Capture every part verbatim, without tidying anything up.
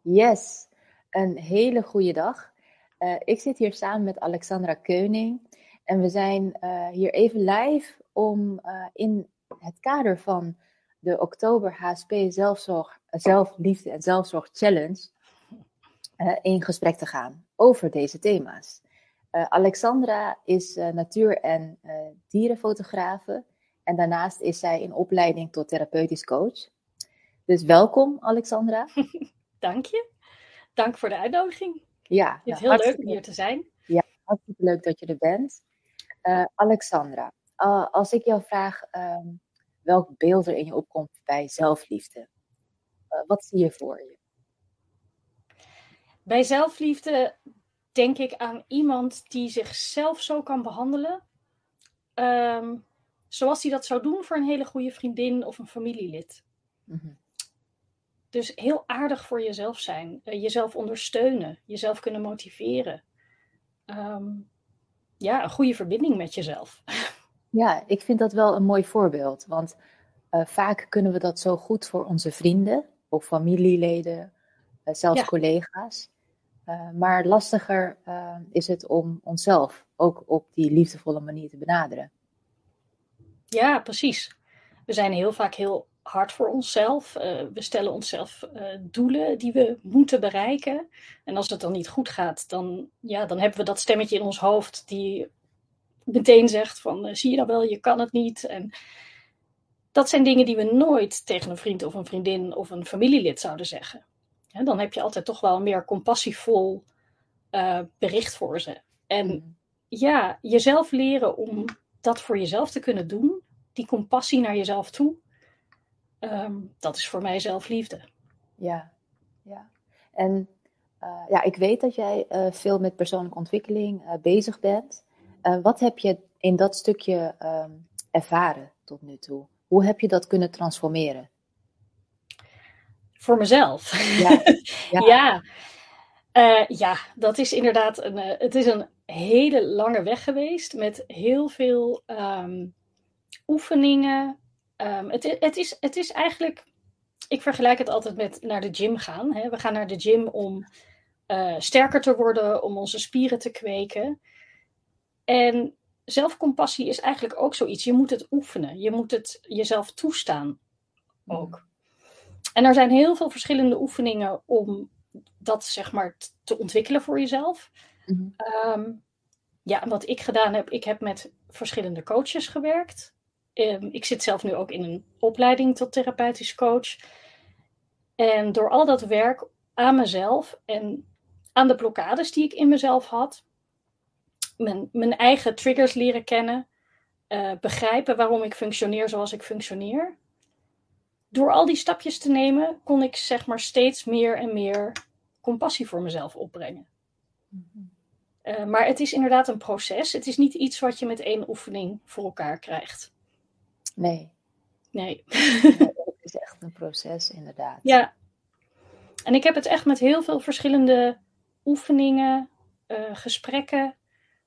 Yes, een hele goede dag. Uh, ik zit hier samen met Alexandra Keuning en we zijn uh, hier even live om uh, in het kader van de Oktober H S P Zelfzorg, Zelfliefde en Zelfzorg Challenge uh, in gesprek te gaan over deze thema's. Uh, Alexandra is uh, natuur- en uh, dierenfotografe en daarnaast is zij in opleiding tot therapeutisch coach. Dus welkom, Alexandra. Dank je. Dank voor de uitnodiging. Ja, het is nou, heel leuk om hier te zijn. Ja, hartstikke leuk dat je er bent. Uh, Alexandra, uh, als ik jou vraag um, welk beeld er in je opkomt bij zelfliefde, uh, wat zie je voor je? Bij zelfliefde denk ik aan iemand die zichzelf zo kan behandelen, um, zoals hij dat zou doen voor een hele goede vriendin of een familielid. Mm-hmm. Dus heel aardig voor jezelf zijn, uh, jezelf ondersteunen, jezelf kunnen motiveren. Um, ja, een goede verbinding met jezelf. Ja, ik vind dat wel een mooi voorbeeld, want uh, vaak kunnen we dat zo goed voor onze vrienden of familieleden, uh, zelfs ja. collega's. Uh, maar lastiger uh, is het om onszelf ook op die liefdevolle manier te benaderen. Ja, precies. We zijn heel vaak heel hard voor onszelf. Uh, we stellen onszelf uh, doelen die we moeten bereiken. En als het dan niet goed gaat, dan, ja, dan hebben we dat stemmetje in ons hoofd die meteen zegt van, uh, zie je dan wel, je kan het niet. En dat zijn dingen die we nooit tegen een vriend of een vriendin of een familielid zouden zeggen. Ja, dan heb je altijd toch wel een meer compassievol uh, bericht voor ze. En mm. ja, jezelf leren om dat voor jezelf te kunnen doen, die compassie naar jezelf toe, um, dat is voor mij zelfliefde. Ja, ja. En uh, ja, ik weet dat jij uh, veel met persoonlijke ontwikkeling uh, bezig bent. Uh, wat heb je in dat stukje um, ervaren tot nu toe? Hoe heb je dat kunnen transformeren? Voor mezelf? Ja. Ja. ja. Uh, ja, dat is inderdaad een, uh, het is een hele lange weg geweest met heel veel um, oefeningen. Um, het, het, is, het is eigenlijk, ik vergelijk het altijd met naar de gym gaan. Hè. We gaan naar de gym om uh, sterker te worden, om onze spieren te kweken. En zelfcompassie is eigenlijk ook zoiets. Je moet het oefenen. Je moet het jezelf toestaan ook. Mm. En er zijn heel veel verschillende oefeningen om dat zeg maar t- te ontwikkelen voor jezelf. Mm-hmm. Um, ja, en wat ik gedaan heb, ik heb met verschillende coaches gewerkt. Um, ik zit zelf nu ook in een opleiding tot therapeutisch coach. En door al dat werk aan mezelf en aan de blokkades die ik in mezelf had, mijn, mijn eigen triggers leren kennen, uh, begrijpen waarom ik functioneer zoals ik functioneer. Door al die stapjes te nemen, kon ik zeg maar steeds meer en meer compassie voor mezelf opbrengen. Mm-hmm. Uh, maar het is inderdaad een proces. Het is niet iets wat je met één oefening voor elkaar krijgt. Nee. Nee. nee het is echt een proces, inderdaad. Ja. En ik heb het echt met heel veel verschillende oefeningen, uh, gesprekken.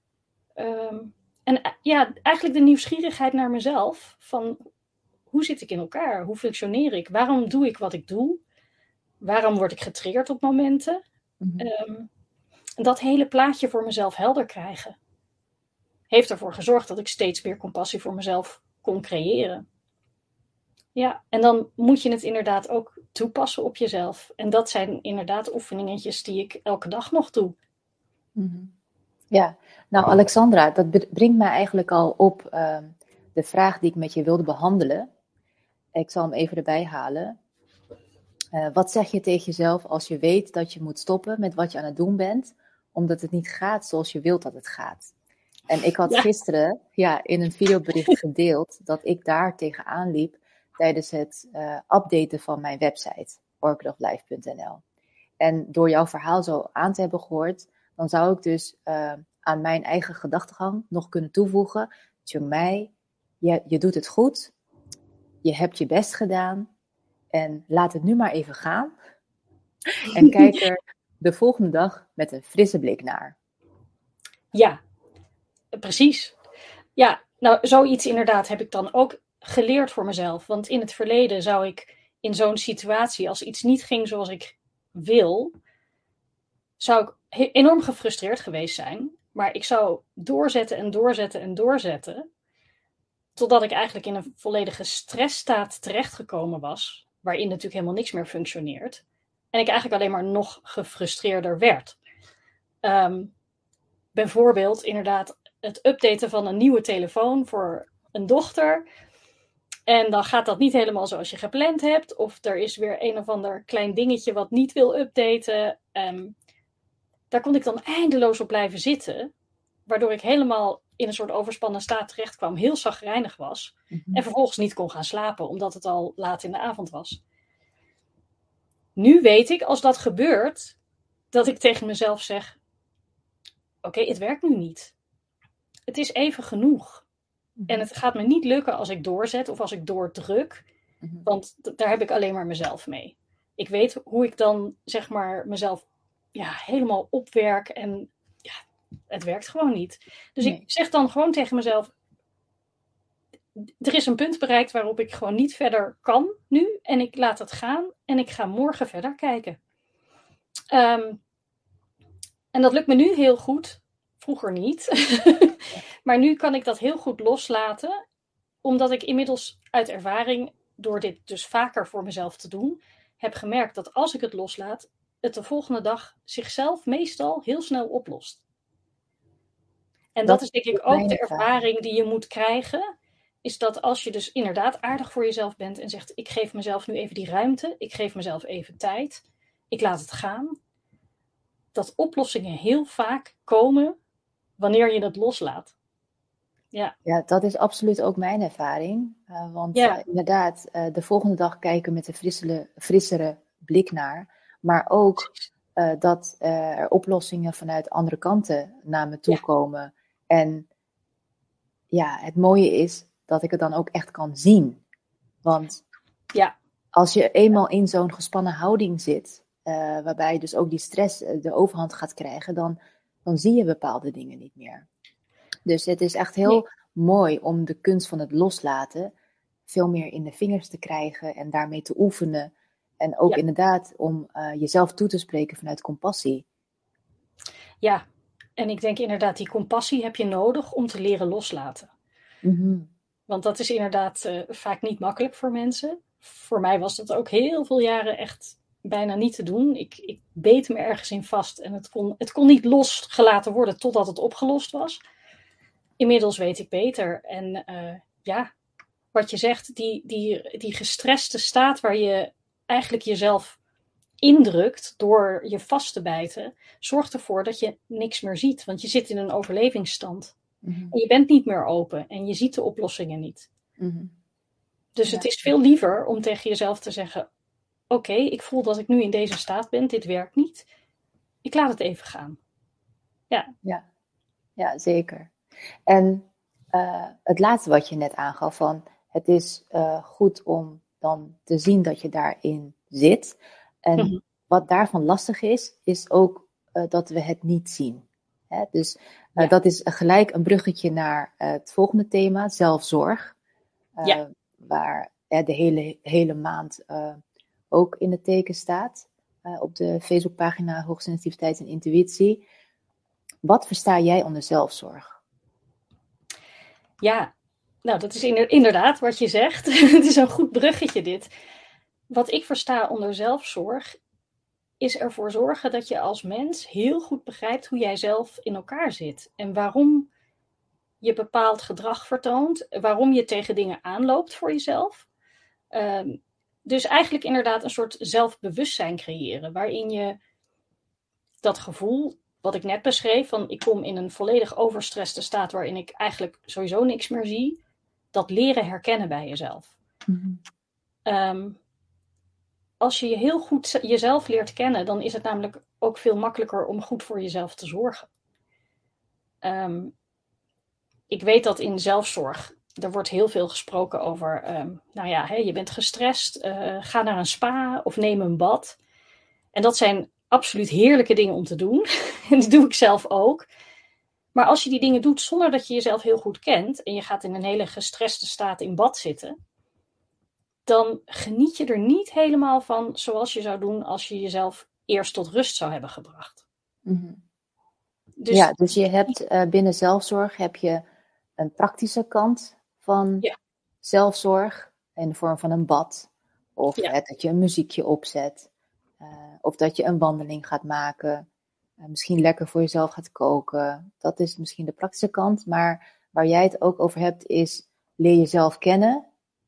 Um, en uh, ja, eigenlijk de nieuwsgierigheid naar mezelf. Van hoe zit ik in elkaar? Hoe functioneer ik? Waarom doe ik wat ik doe? Waarom word ik getriggerd op momenten? Mm-hmm. Um, en dat hele plaatje voor mezelf helder krijgen, heeft ervoor gezorgd dat ik steeds meer compassie voor mezelf kon creëren. Ja, en dan moet je het inderdaad ook toepassen op jezelf. En dat zijn inderdaad oefeningetjes die ik elke dag nog doe. Mm-hmm. Ja, nou Alexandra, dat brengt mij eigenlijk al op uh, de vraag die ik met je wilde behandelen. Ik zal hem even erbij halen. Uh, wat zeg je tegen jezelf als je weet dat je moet stoppen met wat je aan het doen bent, omdat het niet gaat zoals je wilt dat het gaat? En ik had ja. gisteren ja, in een videobericht gedeeld dat ik daar tegenaan liep tijdens het uh, updaten van mijn website, orchid of life punt n l. En door jouw verhaal zo aan te hebben gehoord, dan zou ik dus uh, aan mijn eigen gedachtegang nog kunnen toevoegen: Tjomei, je, je doet het goed, je hebt je best gedaan en laat het nu maar even gaan. En kijk er de volgende dag met een frisse blik naar. Ja, precies. Ja, nou zoiets inderdaad heb ik dan ook geleerd voor mezelf. Want in het verleden zou ik in zo'n situatie, als iets niet ging zoals ik wil, zou ik he- enorm gefrustreerd geweest zijn. Maar ik zou doorzetten en doorzetten en doorzetten. Totdat ik eigenlijk in een volledige stressstaat terechtgekomen was. Waarin natuurlijk helemaal niks meer functioneert. En ik eigenlijk alleen maar nog gefrustreerder werd. Um, bijvoorbeeld inderdaad het updaten van een nieuwe telefoon voor een dochter. En dan gaat dat niet helemaal zoals je gepland hebt. Of er is weer een of ander klein dingetje wat niet wil updaten. Um, daar kon ik dan eindeloos op blijven zitten. Waardoor ik helemaal in een soort overspannen staat terecht kwam. Heel chagrijnig was. Mm-hmm. En vervolgens niet kon gaan slapen. Omdat het al laat in de avond was. Nu weet ik, als dat gebeurt, dat ik tegen mezelf zeg, oké, okay, het werkt nu niet. Het is even genoeg. Mm-hmm. En het gaat me niet lukken als ik doorzet of als ik doordruk. Mm-hmm. Want d- daar heb ik alleen maar mezelf mee. Ik weet hoe ik dan, zeg maar, mezelf ja, helemaal opwerk. En ja, het werkt gewoon niet. Dus nee. Ik zeg dan gewoon tegen mezelf, er is een punt bereikt waarop ik gewoon niet verder kan nu. En ik laat het gaan en ik ga morgen verder kijken. Um, en dat lukt me nu heel goed. Vroeger niet. Maar nu kan ik dat heel goed loslaten. Omdat ik inmiddels uit ervaring, door dit dus vaker voor mezelf te doen, heb gemerkt dat als ik het loslaat, het de volgende dag zichzelf meestal heel snel oplost. En dat, dat is denk ik ook de ervaring die je moet krijgen. Is dat als je dus inderdaad aardig voor jezelf bent en zegt, ik geef mezelf nu even die ruimte. Ik geef mezelf even tijd. Ik laat het gaan. Dat oplossingen heel vaak komen wanneer je het loslaat. Ja, ja, dat is absoluut ook mijn ervaring. Uh, want ja. uh, inderdaad, uh, de volgende dag kijken met een frissere, frissere blik naar. Maar ook uh, dat uh, er oplossingen vanuit andere kanten naar me toe ja. komen. En ja, het mooie is dat ik het dan ook echt kan zien. Want ja. als je eenmaal in zo'n gespannen houding zit, uh, waarbij je dus ook die stress uh, de overhand gaat krijgen, dan, dan zie je bepaalde dingen niet meer. Dus het is echt heel nee. mooi om de kunst van het loslaten veel meer in de vingers te krijgen en daarmee te oefenen. En ook ja. inderdaad om uh, jezelf toe te spreken vanuit compassie. Ja, en ik denk inderdaad die compassie heb je nodig om te leren loslaten. Mm-hmm. Want dat is inderdaad uh, vaak niet makkelijk voor mensen. Voor mij was dat ook heel veel jaren echt bijna niet te doen. Ik, ik beet me ergens in vast en het kon, het kon niet losgelaten worden totdat het opgelost was. Inmiddels weet ik beter. En uh, ja, wat je zegt, die, die, die gestreste staat waar je eigenlijk jezelf indrukt door je vast te bijten, zorgt ervoor dat je niks meer ziet. Want je zit in een overlevingsstand. Mm-hmm. En je bent niet meer open en je ziet de oplossingen niet. Mm-hmm. Dus ja. Het is veel liever om tegen jezelf te zeggen, oké, okay, ik voel dat ik nu in deze staat ben, dit werkt niet. Ik laat het even gaan. Ja, ja. ja zeker. En uh, het laatste wat je net aangaf, van het is uh, goed om dan te zien dat je daarin zit. En mm-hmm. wat daarvan lastig is, is ook uh, dat we het niet zien. Hè? Dus uh, ja. dat is gelijk een bruggetje naar uh, het volgende thema, zelfzorg. Uh, ja. Waar uh, de hele, hele maand uh, ook in het teken staat. Uh, op de Facebookpagina Hoogsensitiviteit en Intuïtie. Wat versta jij onder zelfzorg? Ja, nou dat is inderdaad wat je zegt. Het is een goed bruggetje dit. Wat ik versta onder zelfzorg is ervoor zorgen dat je als mens heel goed begrijpt hoe jij zelf in elkaar zit. En waarom je bepaald gedrag vertoont. Waarom je tegen dingen aanloopt voor jezelf. Um, dus eigenlijk inderdaad een soort zelfbewustzijn creëren. Waarin je dat gevoel, wat ik net beschreef, van ik kom in een volledig overstresste staat waarin ik eigenlijk sowieso niks meer zie. Dat leren herkennen bij jezelf. Mm-hmm. Um, als je je heel goed jezelf leert kennen, dan is het namelijk ook veel makkelijker om goed voor jezelf te zorgen. Um, ik weet dat in zelfzorg, er wordt heel veel gesproken over, um, nou ja, hè, je bent gestrest, uh, ga naar een spa of neem een bad. En dat zijn absoluut heerlijke dingen om te doen. En dat doe ik zelf ook. Maar als je die dingen doet zonder dat je jezelf heel goed kent, en je gaat in een hele gestreste staat in bad zitten, dan geniet je er niet helemaal van zoals je zou doen als je jezelf eerst tot rust zou hebben gebracht. Mm-hmm. Dus, ja, dus je hebt uh, binnen zelfzorg heb je een praktische kant van ja. zelfzorg in de vorm van een bad. Of ja. hè, dat je een muziekje opzet. Uh, of dat je een wandeling gaat maken. Uh, misschien lekker voor jezelf gaat koken. Dat is misschien de praktische kant. Maar waar jij het ook over hebt is leer jezelf kennen.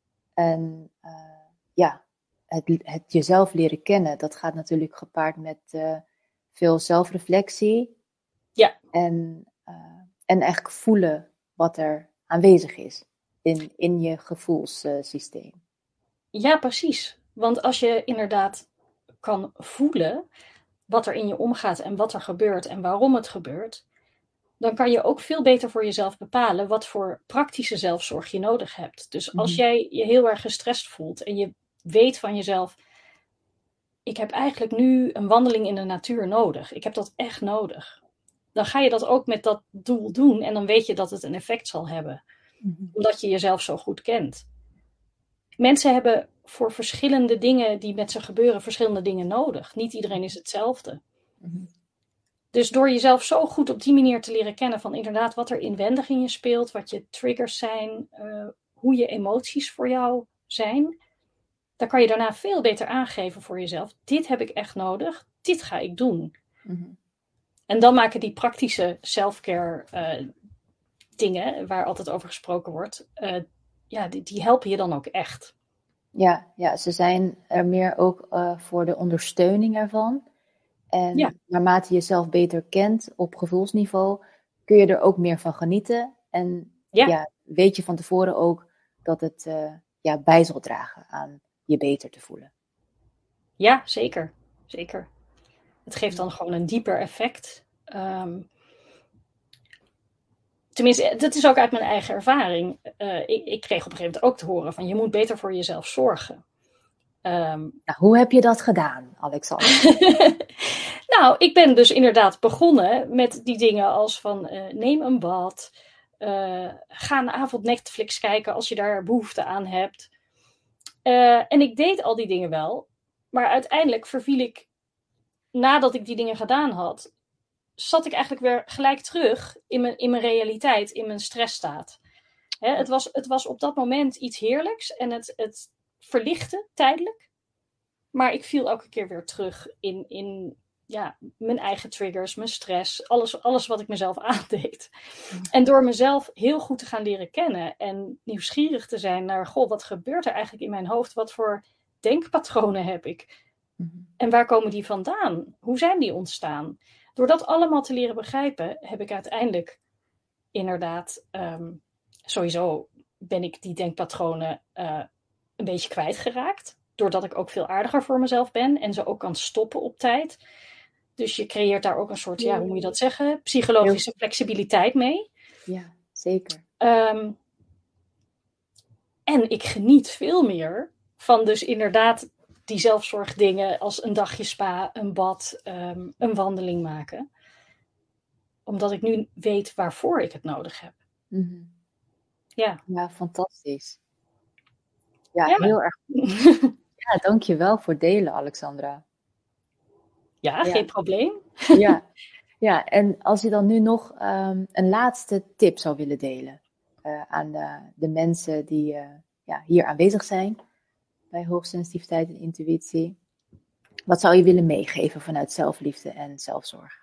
En uh, ja, het, het jezelf leren kennen. Dat gaat natuurlijk gepaard met uh, veel zelfreflectie. Ja. En, uh, en eigenlijk voelen wat er aanwezig is in, in je gevoelssysteem. Ja, precies. Want als je inderdaad kan voelen wat er in je omgaat en wat er gebeurt en waarom het gebeurt, dan kan je ook veel beter voor jezelf bepalen wat voor praktische zelfzorg je nodig hebt. Dus als Mm-hmm. jij je heel erg gestrest voelt en je weet van jezelf, ik heb eigenlijk nu een wandeling in de natuur nodig. Ik heb dat echt nodig. Dan ga je dat ook met dat doel doen en dan weet je dat het een effect zal hebben. Mm-hmm. Omdat je jezelf zo goed kent. Mensen hebben voor verschillende dingen die met ze gebeuren, verschillende dingen nodig. Niet iedereen is hetzelfde. Mm-hmm. Dus door jezelf zo goed op die manier te leren kennen van inderdaad wat er inwendig in je speelt, wat je triggers zijn, uh, hoe je emoties voor jou zijn, dan kan je daarna veel beter aangeven voor jezelf. Dit heb ik echt nodig, dit ga ik doen. Mm-hmm. En dan maken die praktische self-care uh, dingen, waar altijd over gesproken wordt, uh, ja, die, die helpen je dan ook echt. Ja, ja, ze zijn er meer ook uh, voor de ondersteuning ervan. En ja. naarmate je jezelf beter kent op gevoelsniveau, kun je er ook meer van genieten. En ja, ja, weet je van tevoren ook dat het uh, ja, bij zal dragen aan je beter te voelen. Ja, zeker. Zeker. Het geeft dan gewoon een dieper effect. Um, tenminste, dat is ook uit mijn eigen ervaring. Uh, ik, ik kreeg op een gegeven moment ook te horen van je moet beter voor jezelf zorgen. Um, nou, hoe heb je dat gedaan, Alexandra? Nou, ik ben dus inderdaad begonnen met die dingen als van uh, neem een bad. Uh, ga een avond Netflix kijken als je daar behoefte aan hebt. Uh, en ik deed al die dingen wel. Maar uiteindelijk verviel ik, nadat ik die dingen gedaan had, zat ik eigenlijk weer gelijk terug in mijn, in mijn realiteit, in mijn stressstaat. Hè, het, was, het was op dat moment iets heerlijks en het, het verlichtte tijdelijk. Maar ik viel elke keer weer terug in, in ja, mijn eigen triggers, mijn stress, alles, alles wat ik mezelf aandeed. En door mezelf heel goed te gaan leren kennen en nieuwsgierig te zijn naar, goh, wat gebeurt er eigenlijk in mijn hoofd? Wat voor denkpatronen heb ik? Mm-hmm. En waar komen die vandaan? Hoe zijn die ontstaan? Door dat allemaal te leren begrijpen, heb ik uiteindelijk inderdaad, um, sowieso ben ik die denkpatronen uh, een beetje kwijtgeraakt. Doordat ik ook veel aardiger voor mezelf ben en ze ook kan stoppen op tijd. Dus je creëert daar ook een soort, ja, hoe moet je dat zeggen? Psychologische flexibiliteit mee. Ja, zeker. Um, en ik geniet veel meer van dus inderdaad die zelfzorgdingen als een dagje spa, een bad, um, een wandeling maken. Omdat ik nu weet waarvoor ik het nodig heb. Mm-hmm. Ja. Ja, fantastisch. Ja, ja. heel erg. Ja, dankjewel voor het delen, Alexandra. Ja, ja. Geen probleem. Ja. Ja, en als je dan nu nog um, een laatste tip zou willen delen uh, aan de, de mensen die uh, ja, hier aanwezig zijn bij hoogsensitiviteit en intuïtie. Wat zou je willen meegeven vanuit zelfliefde en zelfzorg?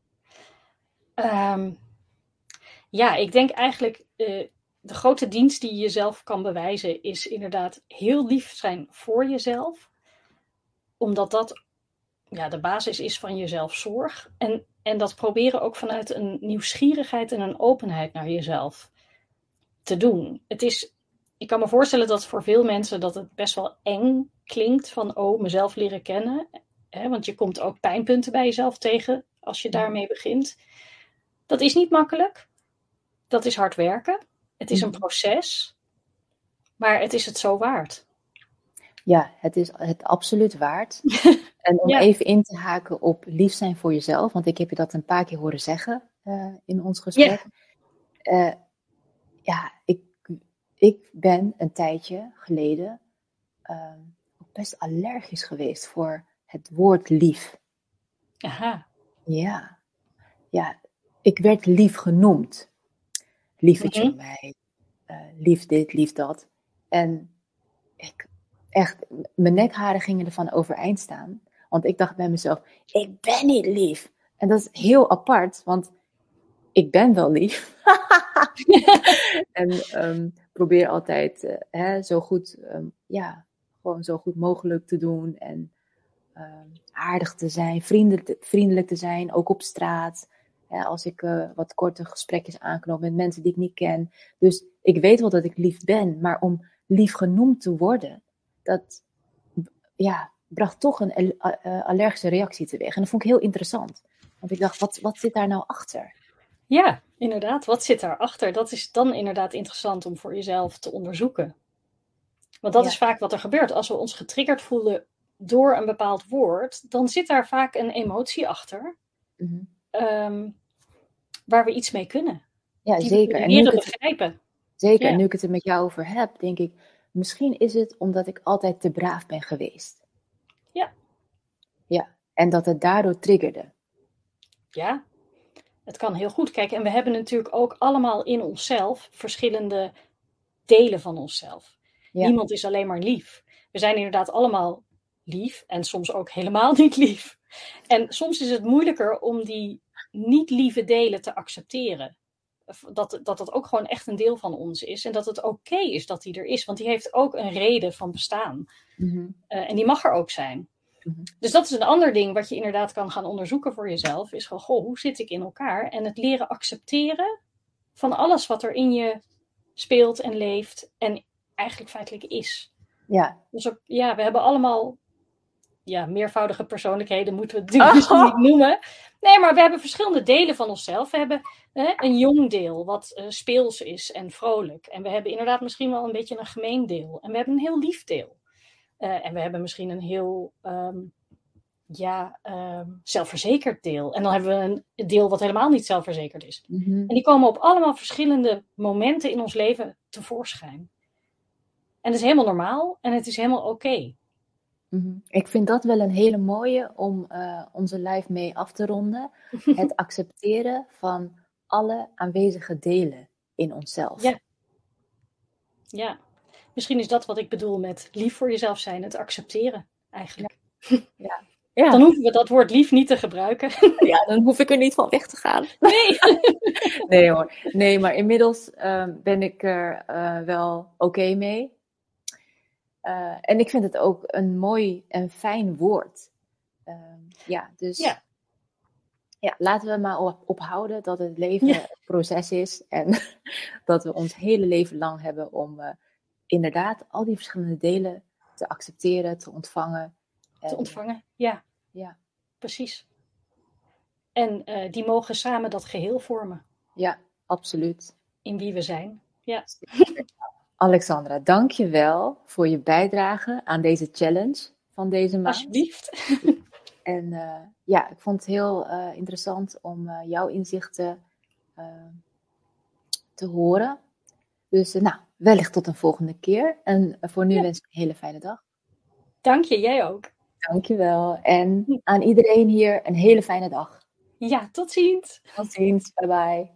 Um, ja, ik denk eigenlijk uh, de grote dienst die je jezelf kan bewijzen is inderdaad heel lief zijn voor jezelf. Omdat dat ja, de basis is van je zelfzorg. En, en dat proberen ook vanuit een nieuwsgierigheid en een openheid naar jezelf te doen. Het is, ik kan me voorstellen dat voor veel mensen dat het best wel eng klinkt van oh, mezelf leren kennen. Hè, want je komt ook pijnpunten bij jezelf tegen als je daarmee begint. Dat is niet makkelijk. Dat is hard werken. Het is een proces. Maar het is het zo waard. Ja, het is het absoluut waard. En om ja. even in te haken op lief zijn voor jezelf, want ik heb je dat een paar keer horen zeggen uh, in ons gesprek. Yeah. Uh, ja, ik, ik ben een tijdje geleden uh, best allergisch geweest voor het woord lief. Aha. Ja, ja, ik werd lief genoemd. Lieverd Mhm. van mij, uh, lief dit, lief dat. En ik, echt, mijn nekharen gingen ervan overeind staan. Want ik dacht bij mezelf, ik ben niet lief. En dat is heel apart, want ik ben wel lief. en um, probeer altijd uh, hè, zo goed, um, ja, gewoon zo goed mogelijk te doen. En um, aardig te zijn, vriendelijk, vriendelijk te zijn, ook op straat. Hè, als ik uh, wat korte gesprekjes aanknoop met mensen die ik niet ken. Dus ik weet wel dat ik lief ben, maar om lief genoemd te worden, dat ja, bracht toch een uh, allergische reactie teweeg. En dat vond ik heel interessant. Want ik dacht, wat, wat zit daar nou achter? Ja, inderdaad. Wat zit daarachter? Dat is dan inderdaad interessant om voor jezelf te onderzoeken. Want dat ja. is vaak wat er gebeurt. Als we ons getriggerd voelen door een bepaald woord, dan zit daar vaak een emotie achter. Mm-hmm. Um, waar we iets mee kunnen. Ja, die zeker. We en nu ik het, begrijpen. Zeker. Ja. En nu ik het er met jou over heb, denk ik, misschien is het omdat ik altijd te braaf ben geweest. Ja. Ja. En dat het daardoor triggerde. Ja. Het kan heel goed. Kijk, en we hebben natuurlijk ook allemaal in onszelf verschillende delen van onszelf. Ja. Niemand is alleen maar lief. We zijn inderdaad allemaal lief en soms ook helemaal niet lief. En soms is het moeilijker om die niet lieve delen te accepteren. Dat, dat het ook gewoon echt een deel van ons is. En dat het oké okay is dat die er is. Want die heeft ook een reden van bestaan. Mm-hmm. Uh, en die mag er ook zijn. Mm-hmm. Dus dat is een ander ding wat je inderdaad kan gaan onderzoeken voor jezelf. Is gewoon, goh, hoe zit ik in elkaar? En het leren accepteren van alles wat er in je speelt en leeft. En eigenlijk feitelijk is. Ja. Dus ook, ja, we hebben allemaal ja, meervoudige persoonlijkheden, moeten we het natuurlijk oh. niet noemen. Nee, maar we hebben verschillende delen van onszelf. We hebben hè, een jong deel, wat uh, speels is en vrolijk. En we hebben inderdaad misschien wel een beetje een gemeen deel. En we hebben een heel lief deel. Uh, en we hebben misschien een heel um, ja, um, zelfverzekerd deel. En dan hebben we een deel wat helemaal niet zelfverzekerd is. Mm-hmm. En die komen op allemaal verschillende momenten in ons leven tevoorschijn. En dat is helemaal normaal en het is helemaal oké. Okay. Mm-hmm. Ik vind dat wel een hele mooie om uh, onze live mee af te ronden. Het accepteren van alle aanwezige delen in onszelf. Ja. Ja. Misschien is dat wat ik bedoel met lief voor jezelf zijn. Het accepteren, eigenlijk. Ja. Ja. Ja. Dan hoeven we dat woord lief niet te gebruiken. Ja, dan hoef ik er niet van weg te gaan. Nee. Nee hoor. Nee, maar inmiddels uh, ben ik er uh, wel oké okay mee. Uh, en ik vind het ook een mooi en fijn woord. Uh, ja, dus... Ja. Ja, laten we maar op, ophouden dat het leven ja. een proces is. En dat we ons hele leven lang hebben om uh, inderdaad al die verschillende delen te accepteren, te ontvangen. En, te ontvangen, ja. Ja. Precies. En uh, die mogen samen dat geheel vormen. Ja, absoluut. In wie we zijn. Ja. Alexandra, dank je wel voor je bijdrage aan deze challenge van deze maand. Alsjeblieft. En uh, ja, ik vond het heel uh, interessant om uh, jouw inzichten uh, te horen. Dus uh, nou, wellicht tot een volgende keer. En uh, voor nu ja. wens ik een hele fijne dag. Dank je, jij ook. Dank je wel. En aan iedereen hier een hele fijne dag. Ja, tot ziens. Tot ziens. Bye bye.